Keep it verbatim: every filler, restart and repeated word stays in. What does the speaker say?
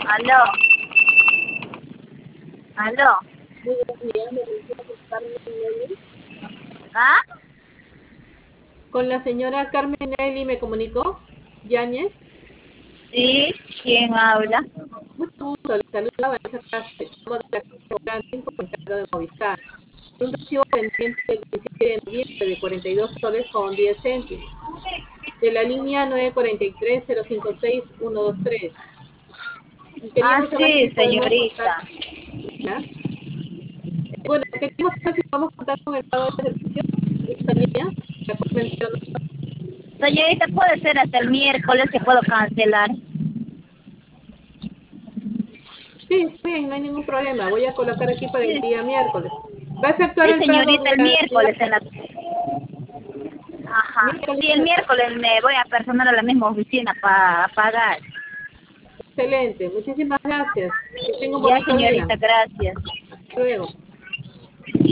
Aló, aló. Muy buenos días, me comunico con Carmen Nelly. ¿Ah? Con la señora Carmen Nelly me comunicó. Yáñez. Sí, ¿quién habla? Mucho gusto, le saluda Vanessa Cáceres. Estamos de la en comentario de Movistar. Un recibo pendiente del veintisiete de noviembre de cuarenta y dos soles con diez céntimos. De la línea nueve cuatro tres cero cinco seis uno dos tres. Y Ah, queríamos saber si sí, podemos contar. señorita. ¿Ya? Bueno, queríamos saber si podemos contar con el pago de servicio de esta línea. La cual menciono. Señorita, puede ser hasta el miércoles que puedo cancelar. Sí, está bien, no hay ningún problema. Voy a colocar aquí para el Sí, día miércoles. ¿Va a efectuar sí, el pago señorita, el día, día miércoles en la... Ajá. miércoles? Sí, el miércoles me voy a personar a la misma oficina para pagar. Excelente, muchísimas gracias. Que tenga un Ya, bonito día. señorita, gracias. Hasta luego.